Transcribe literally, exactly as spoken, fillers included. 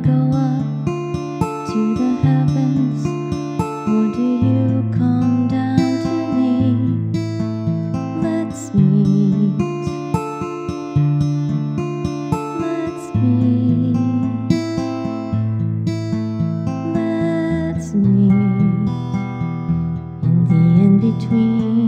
go up to the heavens, or do you come down to me? Let's meet, let's meet, let's meet in the in-between.